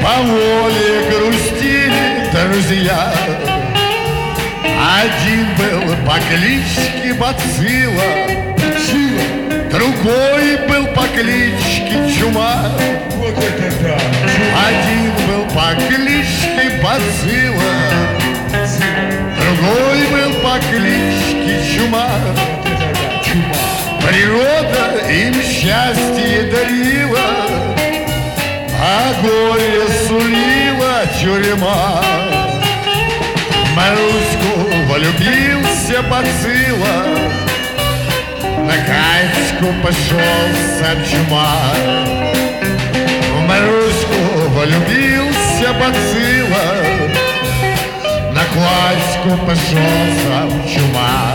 по воле грустили друзья. Один был по кличке Бацилла, другой был по кличке Чума. Вот это да! Один был по кличке Бацилла, другой был по кличке Чума. Вот это да! Чума! Природа им счастье дарила, а горе сулила тюрьма. В Маруську влюбился Бацилла, на Катьку пошел сам Чума. В Маруську влюбился Бацилла, на Катьку пошел сам Чума.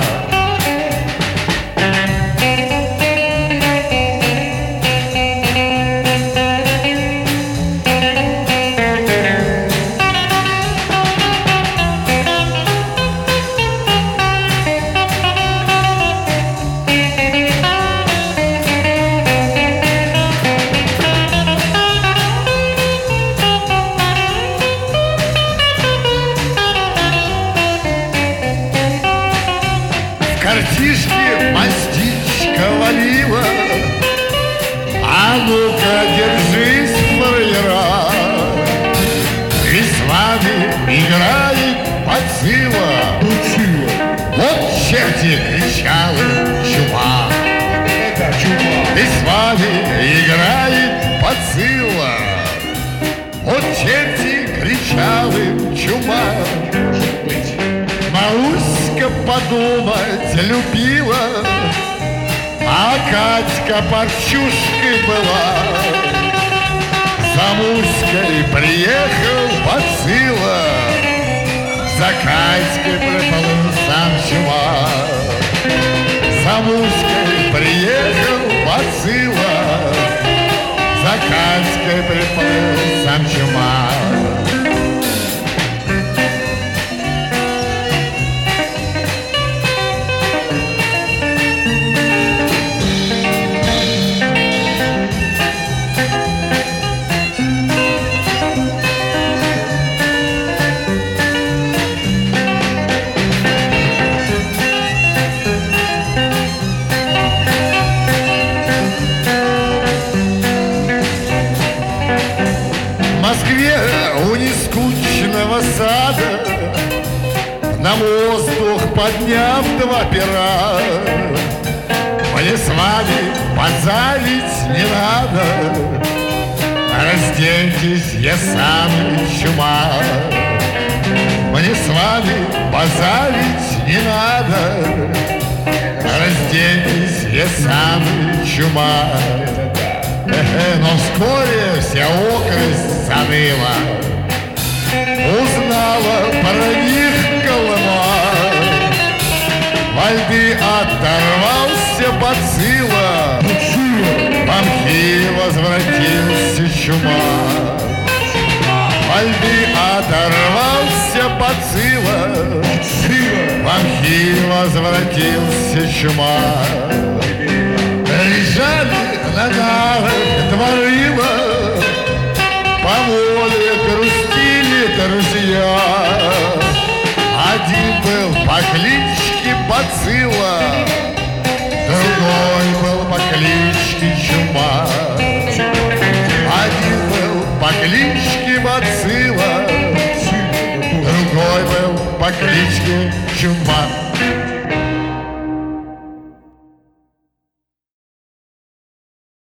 Картишки мастичка валила, а ну-ка держись, фраера. И с вами играет Бацилла. Вот черти, кричал Чума. Это Чума! И с вами играет Бацилла. Вот черти, кричал Чума. Может быть! Маруська подумать любила, а Катька парчушкой была. За Муськой приехал Бацилла, за Катькой приплыл сам Чума. За Муськой приехал Бацилла, за Катькой приплыл сам Чума. В Москве у нескучного сада, на воздух подняв два пера, мне с вами позалить не надо, разденьтесь, я сам Чума. Мне с вами позалить не надо, разденьтесь, я сам Чума. Но вскоре вся окресть заныла, узнала про них Колыма. Во льды оторвался Бацилла, в мхи возвратился Чума. Во льды оторвался Бацилла, в мхи возвратился Чума. Лежали на нарах дворыла, по воле грустили друзья. Один был по кличке Бацилла, другой был по кличке Чума. Один был по кличке Бацилла, другой был по кличке Чума.